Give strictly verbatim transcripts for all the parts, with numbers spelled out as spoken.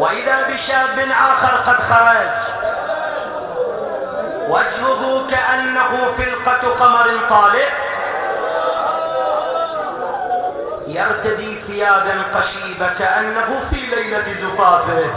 وإذا بشاب آخر قد خرج وجهه كأنه فلقة قمر طالع يرتدي ثيابا قشيبة كأنه في ليلة زفافه،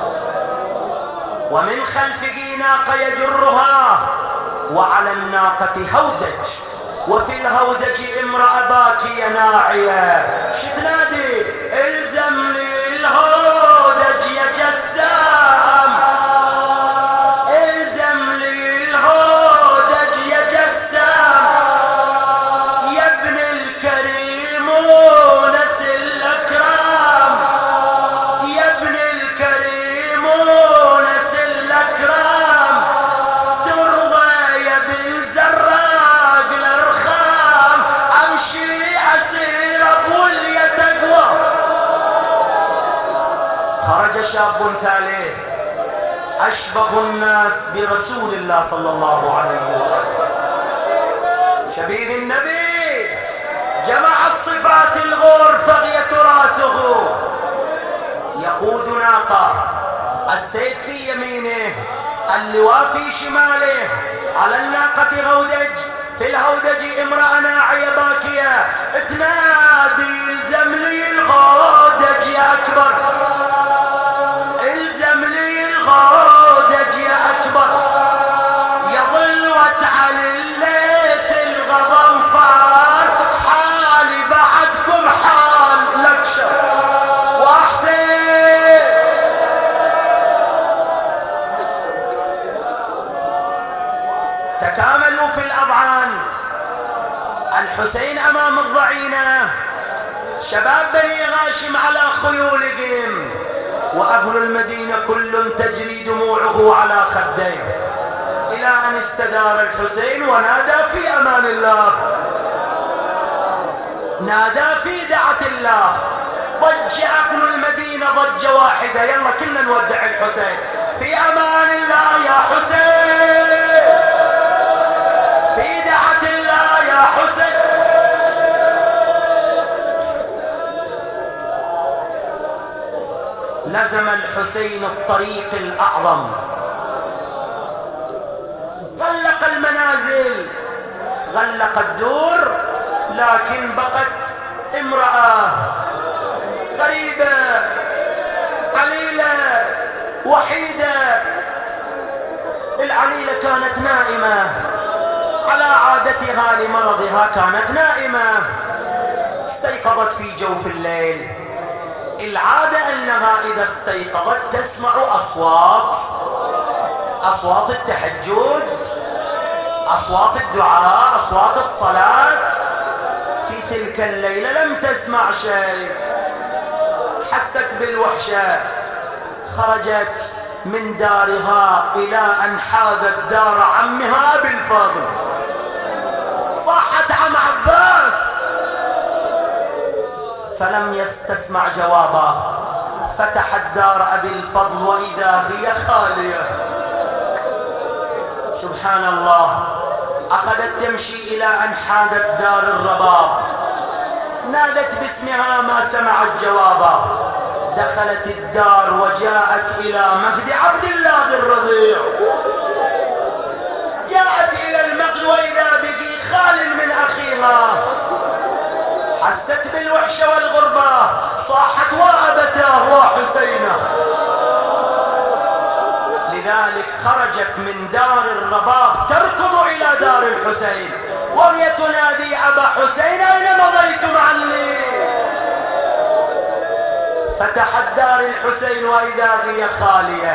ومن خلفه ناقة يجرها، وعلى الناقة هودج، وفي الهودج امرأة باكية ناعية شتنادي الزم لي الهودج يا جسام، الزم لي الهودج يا جسام، يا ابن الكريم ونس الأكرام، يا ابن الكريم ونس الأكرام، ترضى يا بن زراق الأرخام، أمشي أسير أبو اليتقوى. خرج شاب ثالث أشبه الناس برسول الله صلى الله عليه وسلم، شبيه النبي، جمع الصفات الغور فغية راسه، يقود ناقة، السيف في يمينه، اللواء في شماله، على الناقة هودج، في الهودج امرأة ناعية باكية تنادي الزم لي الهودج يا أكبر، الزم لي الهودج يا أكبر، يظل وتعالي الليث الغضنفار، حالي بعدكم حال لكشر واحسن. تكاملوا في الأضعان، الحسين أمام الضعينة، شباب بني غاشم على خيولهم، وأهل المدينة كل تجري دموعه على خديه، إلى أن استدار الحسين ونادى في أمان الله، نادى في دعة الله، ضج أهل المدينة ضجة واحدة، يلا كلنا نودع الحسين، في أمان الله يا حسين، في دعة الله يا حسين. لزم الحسين الطريق الأعظم، غلق المنازل، غلق الدور، لكن بقت امرأة غريبة عليلة وحيدة. العليلة كانت نائمة على عادتها لمرضها، كانت نائمة، استيقظت في جوف الليل. العادة أنها إذا استيقظت تسمع أصوات، أصوات التهجد، أصوات الدعاء، أصوات الصلاة. في تلك الليلة لم تسمع شيء، حست بالوحشة، خرجت من دارها إلى أن حاذت دار عمها بالفضل، صاحت عم عباس، فلم يستسمع جوابه، فتحت دار أبي الفضل وإذا هي خالية. سبحان الله، أخذت تمشي إلى أن حادت دار الرباب، نادت باسمها ما سمعت جوابه، دخلت الدار وجاءت إلى مهد عبد الله الرضيع، جاءت إلى المهد وإذا به خال من أخيها، حست بالوحشة والغربة، صاحت وأبتاه وحسينه. لذلك خرجت من دار الرباب تركض إلى دار الحسين وهي تنادي أبا حسين أين مضيتم عني؟ فتحت دار الحسين وإذا هي خالية،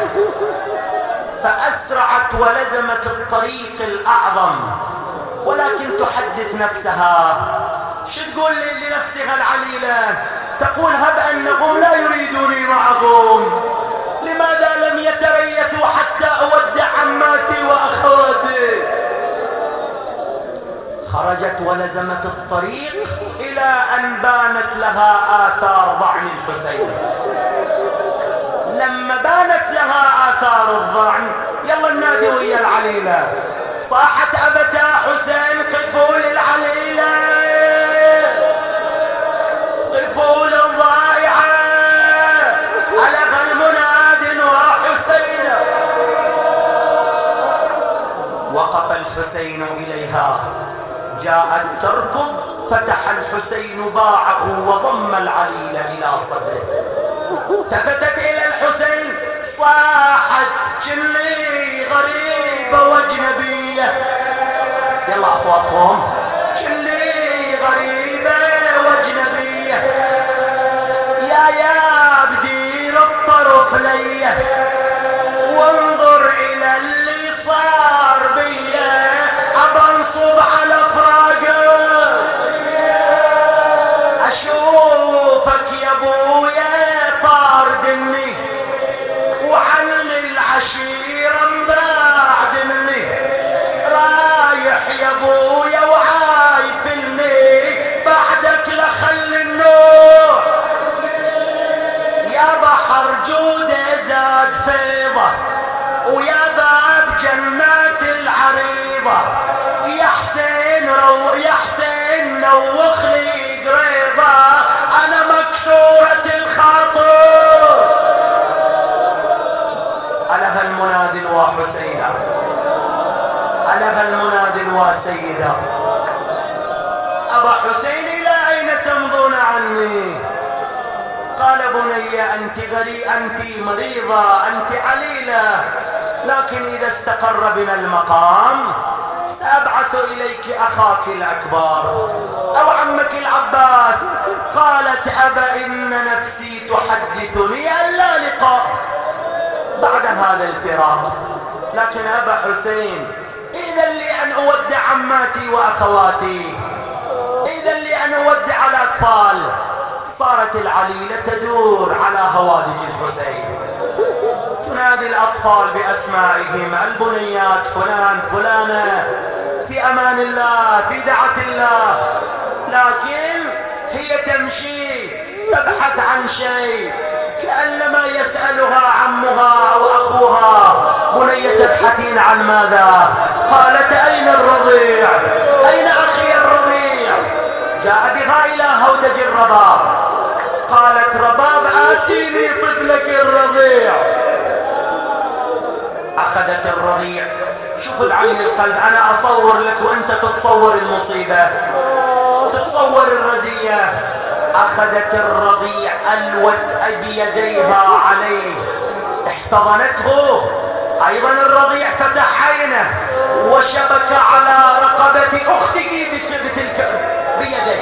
فأسرعت ولزمت الطريق الأعظم، ولكن تحدث نفسها، شو تقول لنفسها العليلة؟ تقول هب أنهم لا يريدوني معهم، لماذا لم يتريثوا حتى أودع عماتي وأخواتي؟ خرجت ولزمت الطريق إلى أن بانت لها آثار ضعن الحسين. لما بانت لها آثار الضعن، يلا النادي ويا العليلة، صاحت أبتا حسين قفوا للعليلة، قفوا للضائعة، ألغى المنادي جاءت تركض، فتح الحسين باعه وضم العليل إلى صدره. التفتت إلى الحسين صاحت كني غريبة واجنبية، يلا أخواتهم، كني غريبة واجنبية، يا يا بدير الطرف ليا، وانظر إلى اللي صار بيا، أبنصب على فراقه، أشوفك يا ابويا طار دمي، وعن العشيرة مبعد مني، رايح يا ابويا وعايفني، بعدك لخل النوح، يا بحر جودة زاد فيضة، ويا باب جنات العريضة، يا حسين رو يا حسين نوخ لي قريضة، انا مكسورة الخاطر. ألف المنادي وحسينا، ألف المنادي وسيدا، أبا حسين إلى أين تمضون عني؟ قال بني أنت غري أنت مريضة، أنت عليلة، لكن إذا استقر بنا المقام سأبعث إليك أخاك الأكبر أو عمك العباس. قالت أبا إن نفسي تحدثني أن لا لقاء بعد هذا الفراق، لكن أبا حسين إذا لي أن أودع عماتي وأخواتي، إذا لي أن أودع الأطفال. صارت العليلة تدور على هوادج الحسين، تنادي الأطفال بأسمائهم، البنيات فلان فلانة، في أمان الله، في دعة الله، لكن هي تمشي تبحث عن شيء، كأنما يسألها عمها أو أخوها، بني تبحثين عن ماذا؟ قالت أين الرضيع؟ أين أخي الرضيع؟ جاء بها إلى هودج الرباب، قالت رباب آتيني طفلك الرضيع. أخذت الرضيع، شوف العين القلب، أنا أصور لك وأنت تتصور المصيبة، تتصور الرزية. أخذت الرضيع ألوت بيديها عليه، احتضنته، أيضا الرضيع فتح عينه وشبك على رقبة أخته بتلك بيديه.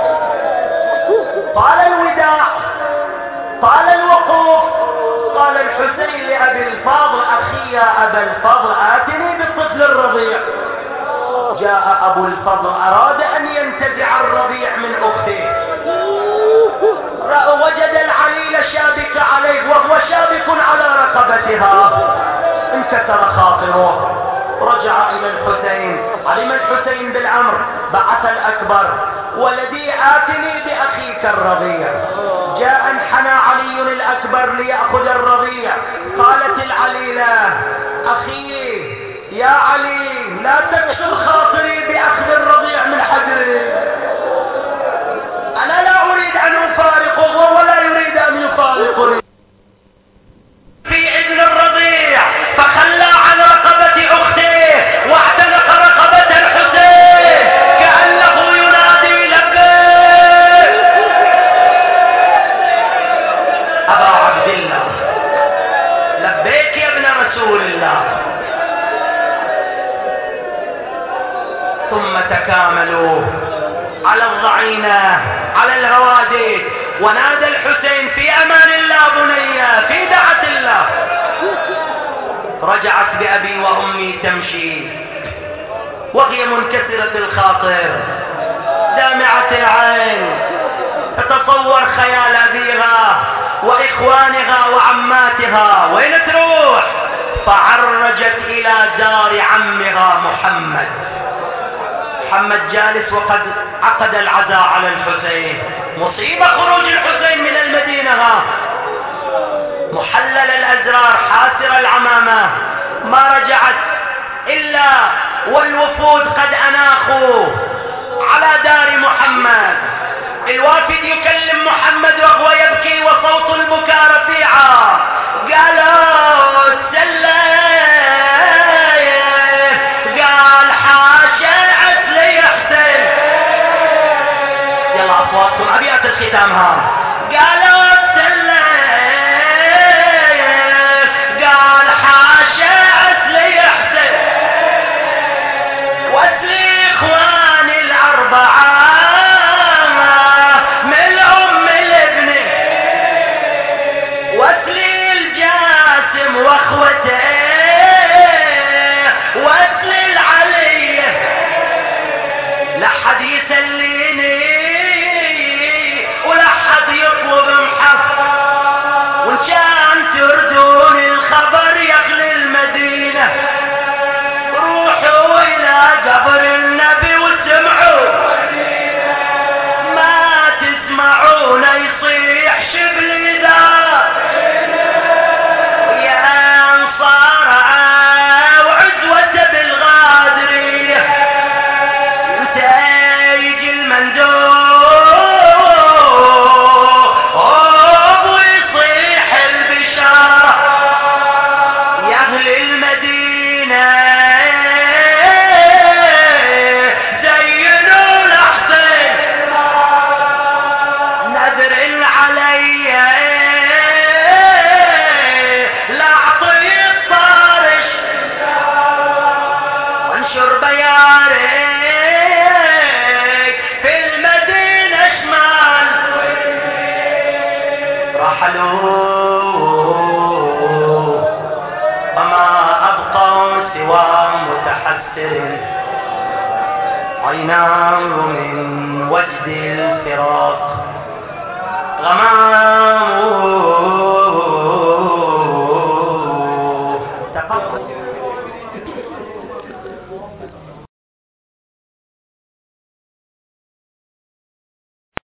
طال الوداع، طال الوقوف. قال الحسين لأبي الفضل أخي يا أبا الفضل آتني بالطفل الرضيع. جاء أبو الفضل أراد أن ينتزع الرضيع من أخته، وجد العليل شابك عليه وهو شابك على رقبتها، انكسر خاطره، رجع إلى الحسين، علم الحسين بالأمر، بعث الأكبر، ولدي آتني بأخيك الرضيع. جاء انحنى علي الأكبر ليأخذ الرضيع، قالت العليلة أخي يا علي لا تكسر خاطري بأخذ الرضيع من حجري، أنا لا أريد أن أفارقه ولا يريد أن يفارقني. في إذن الرضيع فخلى عن رقبة أخته واعتنق رقبة الحسين كأنه ينادي لبيك أبا عبد الله، لبيك يا ابن رسول الله. ثم تكاملوا على الضعينة على الهوادج، ونادى الحسين في أمان الله بنية، في دعة الله. رجعت بأبي وأمي تمشي وهي منكسرة الخاطر دامعة العين، تتصور خيال أبيها وإخوانها وعماتها، وين تروح؟ فعرجت إلى دار عمها محمد. محمد جالس وقد عقد العزاء على الحسين، مصيبة خروج الحسين من المدينة، محلل الأزرار حاسر العمامة، ما رجعت إلا والوفود قد أناخوا على دار محمد. الوافد يكلم محمد وهو يبكي وصوت البكاء رفيعا، قالوا السلام، قال حاشا عسلي حسين أصواتكم أبيات الختام ها. قالوا السلة قال حاشا أسلي حسين وأسلي إخواني الأربعة من الأم الابن وأسلي الجاسم وأخوته وأسلي العلي لحد يسليني ولحد يطلب محف وإن كان تردون الخبر يخلي المدينة روحوا إلى قبر النبي واسمعوا ما تسمعون يصيح شبل دار يا أنصار وعزوة بالغادرية انت يجي المندوب ويصيح البشارة يا أهل المدينة زينوا الحسين نذر علي لا أعطي الطارش وانشر بيارك في المدينة شمال رحلوا وما أبقوا سوى متحسر عيناه من وجد الفراق غمام